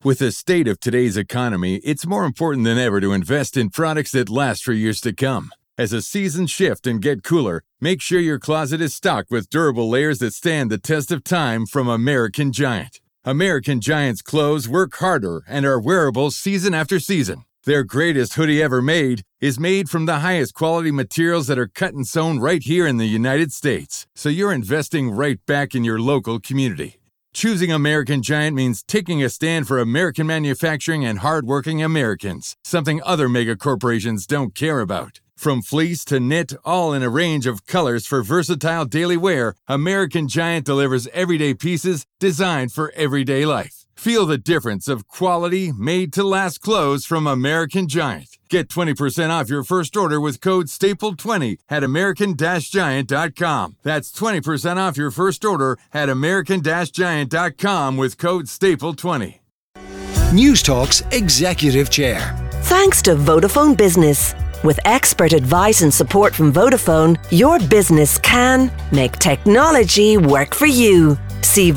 With the state of today's economy, it's more important than ever to invest in products that last for years to come. As the seasons shift and get cooler, make sure your closet is stocked with durable layers that stand the test of time from American Giant. American Giant's clothes work harder and are wearable season after season. Their greatest hoodie ever made is made from the highest quality materials that are cut and sewn right here in the United States. So you're investing right back in your local community. Choosing American Giant means taking a stand for American manufacturing and hardworking Americans, something other mega corporations don't care about. From fleece to knit, all in a range of colors for versatile daily wear, American Giant delivers everyday pieces designed for everyday life. Feel the difference of quality, made-to-last clothes from American Giant. Get 20% off your first order with code STAPLE20 at american-giant.com. That's 20% off your first order at american-giant.com with code STAPLE20. News Talk's Executive Chair. Thanks to Vodafone Business. With expert advice and support from Vodafone, your business can make technology work for you. See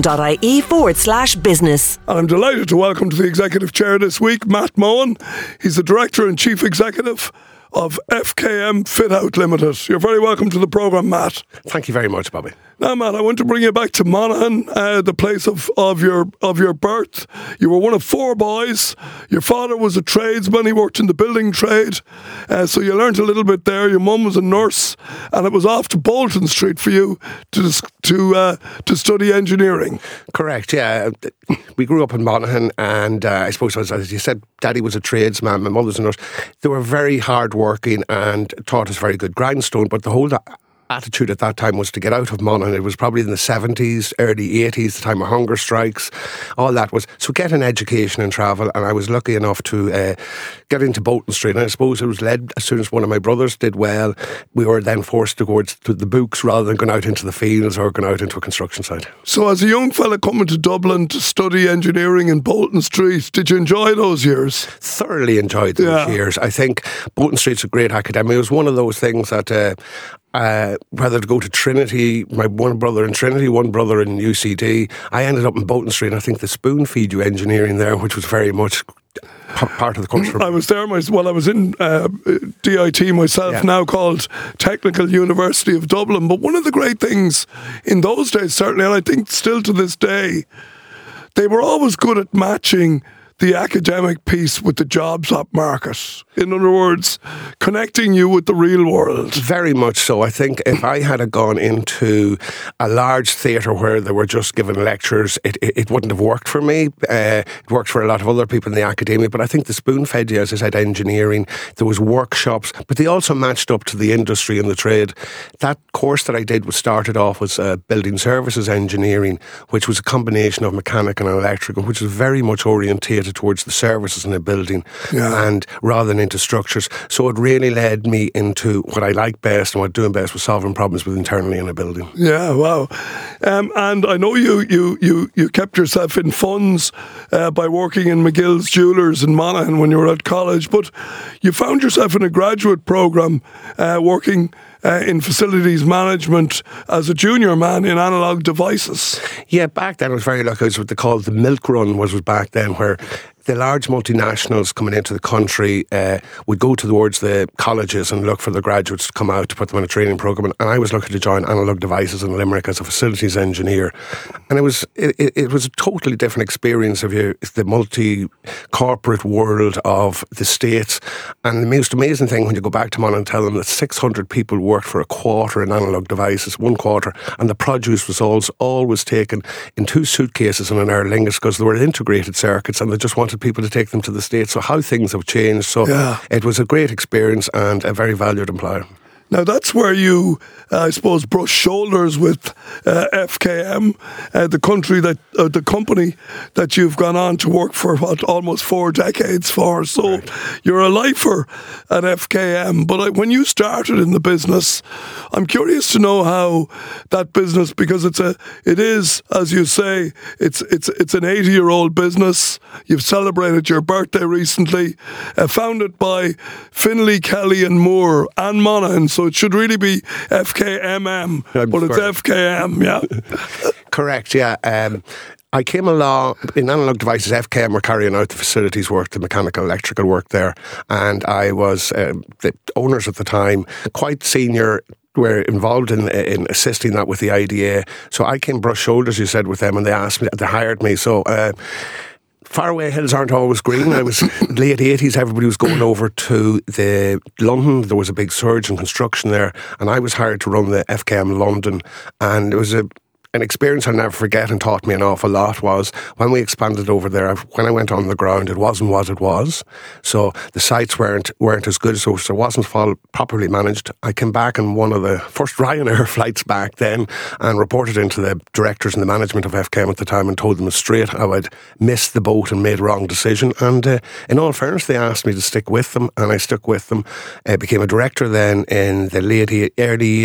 vodafone.ie/business. I'm delighted to welcome to the Executive Chair this week, Matt Mohan. He's the Director and Chief Executive of FKM Fit Out Limited. You're very welcome to the programme, Matt. Thank you very much, Bobby. Now, Matt, I want to bring you back to Monaghan, the place of your birth. You were one of four boys. Your father was a tradesman. He worked in the building trade. So you learnt a little bit there. Your mum was a nurse. And it was off to Bolton Street for you to study engineering. Correct, yeah. We grew up in Monaghan, and I suppose, as you said, Daddy was a tradesman, my mother was a nurse. They were very hard-working and taught us very good grindstone, but the whole attitude at that time was to get out of Monaghan. It was probably in the 70s, early 80s, the time of hunger strikes. All that was, so get an education and travel, and I was lucky enough to get into Bolton Street, and I suppose it was led as soon as one of my brothers did well. We were then forced to go to the books rather than going out into the fields or going out into a construction site. So as a young fella coming to Dublin to study engineering in Bolton Street, did you enjoy those years? Thoroughly enjoyed those years. I think Bolton Street's a great academy. It was one of those things that whether to go to Trinity, my one brother in Trinity, one brother in UCD. I ended up in Bolton Street, and I think the spoon feed you engineering there, which was very much part of the culture. I was there, I was in DIT myself, now called Technical University of Dublin. But one of the great things in those days, certainly, and I think still to this day, they were always good at matching the academic piece with the jobs market. In other words, connecting you with the real world. Very much so. I think if I had gone into a large theatre where they were just giving lectures, it wouldn't have worked for me. It worked for a lot of other people in the academia, but I think the spoon fed you, as I said, engineering. There was workshops, but they also matched up to the industry and the trade. That course that I did started off was building services engineering, which was a combination of mechanical and electrical, which was very much orientated towards the services in a building and rather than into structures. So it really led me into what I like best and what I'm doing best was solving problems with internally in a building. Yeah, wow. And I know you kept yourself in funds by working in McGill's Jewellers in Monaghan when you were at college, but you found yourself in a graduate programme working in facilities management as a junior man in Analog Devices. Yeah, back then I was very lucky. It was what they called the milk run was back then, where the large multinationals coming into the country would go towards the colleges and look for the graduates to come out to put them on a training programme. And I was lucky to join Analog Devices in Limerick as a facilities engineer. And it was a totally different experience of the multi-corporate world of the States. And the most amazing thing when you go back to Monaghan and tell them that 600 people worked for a quarter in Analog Devices, 1 quarter, and the produce was always taken in 2 suitcases and an Aer Lingus because they were integrated circuits and they just wanted people to take them to the States. So how things have changed. So it was a great experience and a very valued employer. Now that's where you, I suppose, brush shoulders with FKM, the company that you've gone on to work for almost 4 decades for. So you're a lifer at FKM. But when you started in the business, I'm curious to know how that business, because it is, as you say, it's an 80-year-old business. You've celebrated your birthday recently, founded by Finlay, Kelly and Moore and Monaghan. So it should really be FKMM, but it's FKM, yeah. Correct, yeah. I came along in Analog Devices. FKM were carrying out the facilities work, the mechanical, electrical work there, and I was the owners at the time, quite senior, were involved in assisting that with the IDA. So I came brush shoulders, you said, with them, and they hired me. So faraway hills aren't always green. I was late 80s, everybody was going over to London. There was a big surge in construction there, and I was hired to run the FKM London, and it was an experience I'll never forget and taught me an awful lot. Was when we expanded over there, when I went on the ground, it wasn't what it was. So the sites weren't as good, so it wasn't properly managed. I came back on one of the first Ryanair flights back then and reported into the directors and the management of FKM at the time and told them straight how I'd missed the boat and made a wrong decision. And in all fairness, they asked me to stick with them, and I stuck with them. I became a director then in the early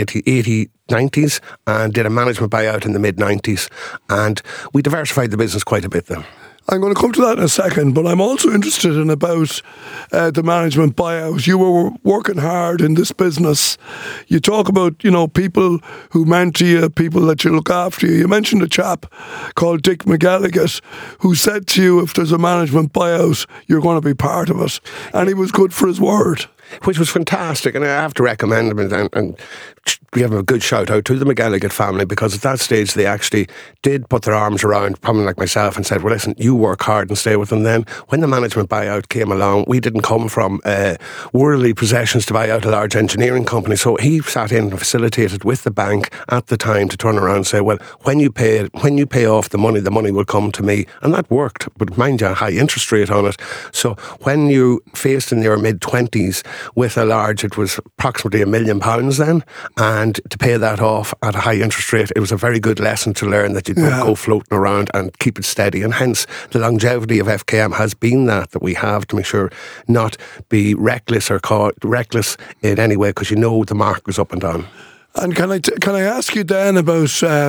90s and did a management buyout in the mid-90s, and we diversified the business quite a bit then. I'm going to come to that in a second, but I'm also interested in about the management buyout. You were working hard in this business. You talk about, people who mentor you, people that you look after you. You mentioned a chap called Dick McElligott who said to you, if there's a management buyout, you're going to be part of it. And he was good for his word. Which was fantastic, and I have to recommend him and give him a good shout out to the McElligott family, because at that stage they actually did put their arms around someone like myself and said, well, listen, you work hard and stay with them. Then when the management buyout came along, we didn't come from worldly possessions to buy out a large engineering company, so he sat in and facilitated with the bank at the time to turn around and say, well, when you pay off the money will come to me, and that worked. But mind you, a high interest rate on it. So when you faced in your mid-20s with a large, it was approximately £1 million then, and to pay that off at a high interest rate, it was a very good lesson to learn that you don't go floating around and keep it steady. And hence the longevity of FKM has been that we have to make sure not be reckless or reckless in any way, because the market goes up and down. And can I ask you then about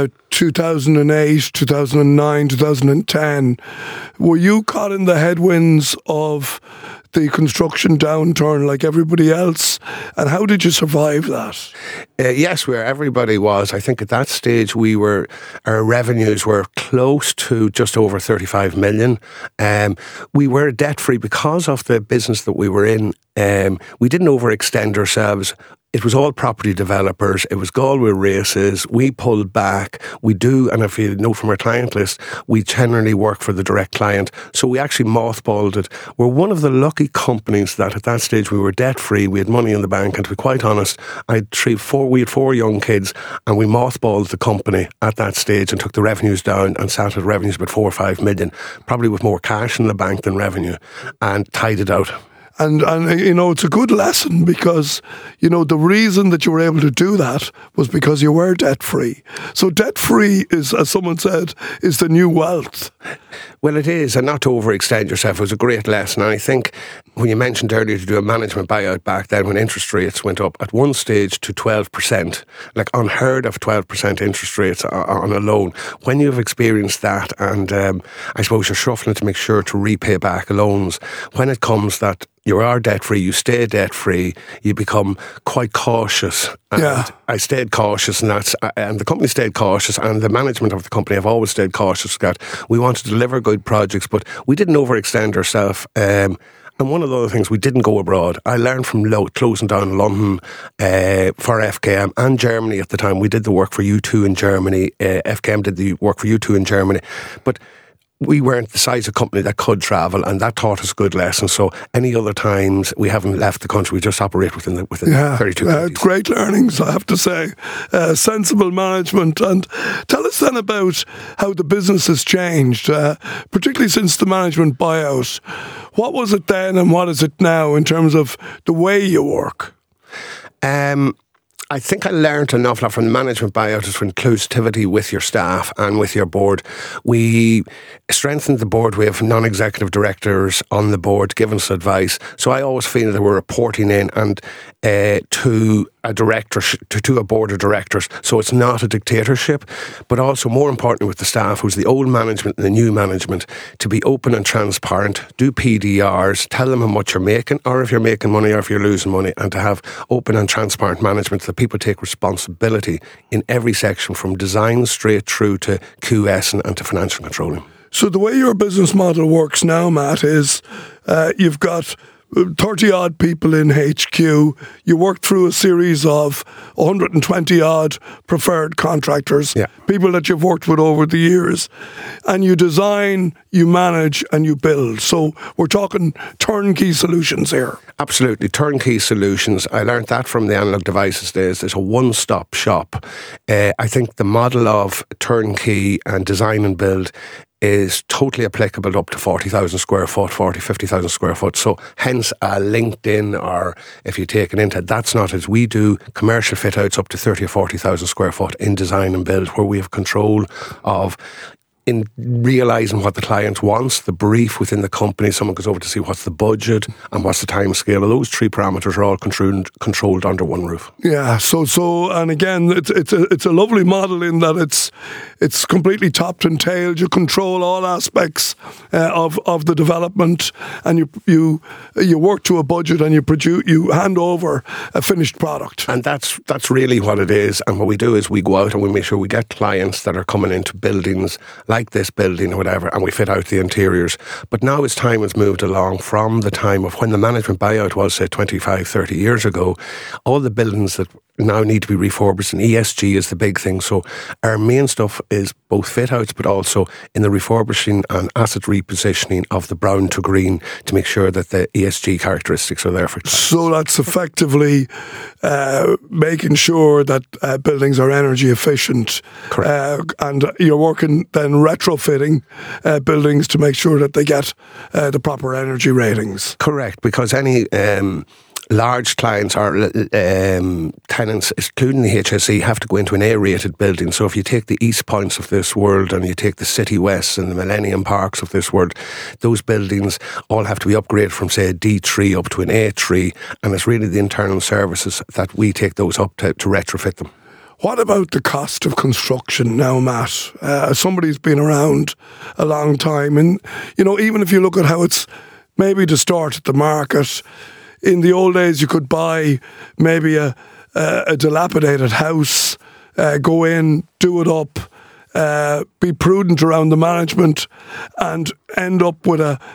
2008, 2009, 2010? Were you caught in the headwinds of the construction downturn like everybody else? And how did you survive that? Yes, where everybody was. I think at that stage our revenues were close to just over 35 million. We were debt-free because of the business that we were in. We didn't overextend ourselves. It was all property developers. It was Galway races. We pulled back. We do, and if you know from our client list, we generally work for the direct client. So we actually mothballed it. We're one of the lucky companies that at that stage we were debt-free. We had money in the bank, and to be quite honest, we had 4 young kids, and we mothballed the company at that stage and took the revenues down and sat at revenues about 4 or 5 million, probably with more cash in the bank than revenue, and tied it out. And it's a good lesson, because, the reason that you were able to do that was because you were debt-free. So debt-free is, as someone said, is the new wealth. Well, it is, and not to overextend yourself. It was a great lesson. And I think when you mentioned earlier to do a management buyout back then when interest rates went up at one stage to 12%, like unheard of 12% interest rates on a loan. When you've experienced that, and I suppose you're shuffling to make sure to repay back loans, when it comes that you are debt-free, you stay debt-free, you become quite cautious. And I stayed cautious, and the company stayed cautious, and the management of the company have always stayed cautious that we want to deliver good projects, but we didn't overextend ourselves. And one of the other things, we didn't go abroad. I learned from closing down London for FKM and Germany at the time. We did the work for U2 in Germany. FKM did the work for U2 in Germany. But we weren't the size of company that could travel, and that taught us a good lesson. So any other times we haven't left the country, we just operate within 32 countries. Great learnings, I have to say. Sensible management. And tell us then about how the business has changed, particularly since the management buyout. What was it then and what is it now in terms of the way you work? I think I learned an awful lot from the management buyout is for inclusivity with your staff and with your board. We strengthened the board. We have non-executive directors on the board giving us advice. So I always feel that we're reporting in and to a director, to a board of directors. So it's not a dictatorship, but also more importantly with the staff, who's the old management and the new management, to be open and transparent, do PDRs, tell them how much you're making, or if you're making money or if you're losing money, and to have open and transparent management to the that people take responsibility in every section from design straight through to QS and to financial controlling. So the way your business model works now, Matt, is you've got 30 odd people in HQ. You work through a series of 120 odd preferred contractors, people that you've worked with over the years, and you design, you manage, and you build. So we're talking turnkey solutions here. Absolutely, turnkey solutions. I learned that from the Analog Devices days. There's a one-stop shop. I think the model of turnkey and design and build is totally applicable up to 40,000 square foot, 40, 50,000 square foot. So hence LinkedIn, or if you take it into, that's not as we do commercial fit outs up to 30 or 40,000 square foot in design and build, where we have control of in realising what the client wants, the brief within the company. Someone goes over to see what's the budget and what's the time scale. Those three parameters are all controlled under one roof. Yeah, so and again, it's a lovely model in that it's completely topped and tailed. You control all aspects of the development, and you work to a budget, and you hand over a finished product. And that's really what it is. And what we do is we go out and we make sure we get clients that are coming into buildings like this building or whatever, and we fit out the interiors. But now as time has moved along, from the time of when the management buyout was, say, 25, 30 years ago, all the buildings that now need to be refurbished, and ESG is the big thing. So our main stuff is both fit outs, but also in the refurbishing and asset repositioning of the brown to green to make sure that the ESG characteristics are there for clients. So that's effectively making sure that buildings are energy efficient. Correct. And you're working then retrofitting buildings to make sure that they get the proper energy ratings. Correct, because any large clients or tenants, including the HSE, have to go into an A-rated building. So if you take the East Points of this world and you take the City West and the Millennium Parks of this world, those buildings all have to be upgraded from, say, a D3 up to an A3, and it's really the internal services that we take those up to retrofit them. What about the cost of construction now, Matt? Somebody's been around a long time, and even if you look at how it's maybe distorted the market. In the old days, you could buy maybe a dilapidated house, go in, do it up, be prudent around the management, and end up with a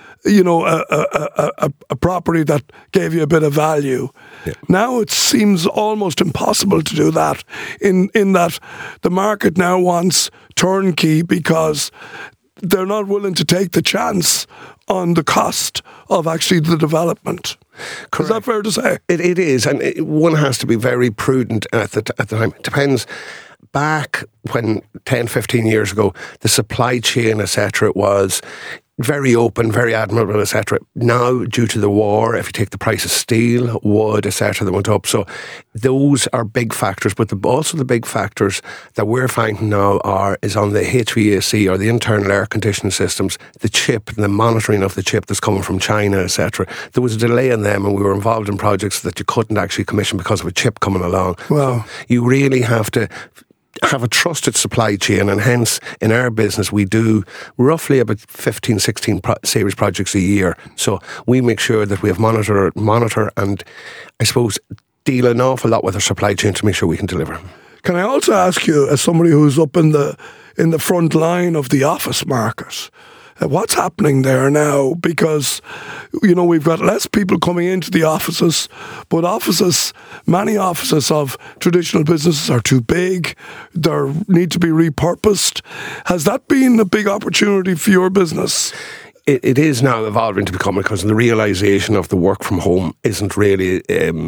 property that gave you a bit of value. Yeah. Now it seems almost impossible to do that. In that the market now wants turnkey because they're not willing to take the chance on the cost of actually the development. Correct. Is that fair to say? It is, and one has to be very prudent at the time. It depends. Back when 10, 15 years ago, the supply chain, etc., was very open, very admirable, etc. Now, due to the war, if you take the price of steel, wood, etc., they went up. So those are big factors. But also the big factors that we're finding now is on the HVAC or the internal air conditioning systems, the chip, the monitoring of the chip that's coming from China, etc. There was a delay in them, and we were involved in projects that you couldn't actually commission because of a chip coming along. Wow. So you really have to have a trusted supply chain, and hence in our business we do roughly about 15, 16 series projects a year. So we make sure that we have monitor and I suppose deal an awful lot with our supply chain to make sure we can deliver. Can I also ask you, as somebody who's up in the front line of the office market, what's happening there now? Because, we've got less people coming into the offices, but many offices of traditional businesses are too big. They need to be repurposed. Has that been a big opportunity for your business? It is now evolving to become, because the realisation of the work from home isn't really,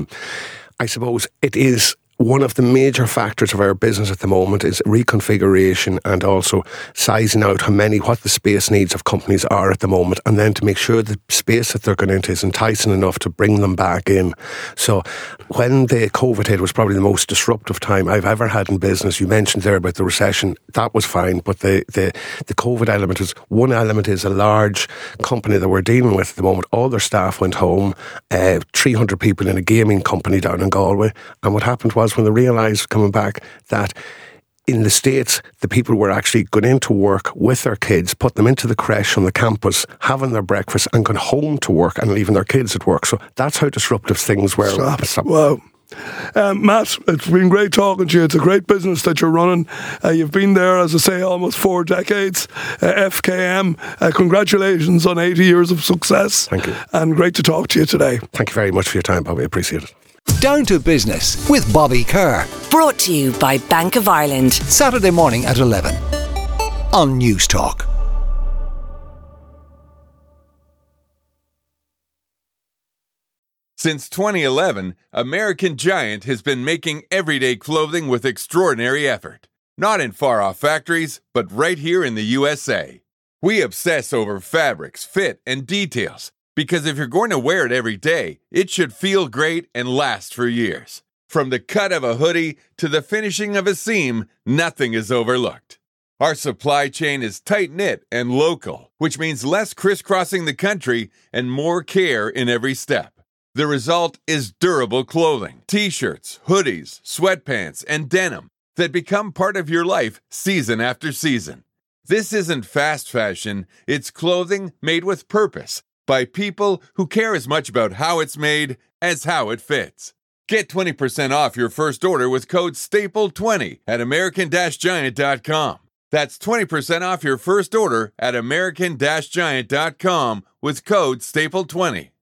I suppose it is one of the major factors of our business at the moment is reconfiguration and also sizing out what the space needs of companies are at the moment, and then to make sure the space that they're going into is enticing enough to bring them back in. So when the COVID hit was probably the most disruptive time I've ever had in business. You mentioned there about the recession. That was fine, but the COVID element is one element. Is a large company that we're dealing with at the moment. All their staff went home, 300 people in a gaming company down in Galway, and what happened was when they realised coming back that in the States, the people were actually going into work with their kids, put them into the creche on the campus, having their breakfast and going home to work and leaving their kids at work. So that's how disruptive things were. Wow. Matt, it's been great talking to you. It's a great business that you're running. You've been there, as I say, almost 4 decades. FKM, congratulations on 80 years of success. Thank you. And great to talk to you today. Thank you very much for your time, Bobby. I appreciate it. Down to Business with Bobby Kerr. Brought to you by Bank of Ireland. Saturday morning at 11 on News Talk. Since 2011, American Giant has been making everyday clothing with extraordinary effort. Not in far-off factories, but right here in the USA. We obsess over fabrics, fit, and details, because if you're going to wear it every day, it should feel great and last for years. From the cut of a hoodie to the finishing of a seam, nothing is overlooked. Our supply chain is tight-knit and local, which means less crisscrossing the country and more care in every step. The result is durable clothing, t-shirts, hoodies, sweatpants, and denim that become part of your life season after season. This isn't fast fashion, it's clothing made with purpose by people who care as much about how it's made as how it fits. Get 20% off your first order with code STAPLE20 at American-Giant.com. That's 20% off your first order at American-Giant.com with code STAPLE20.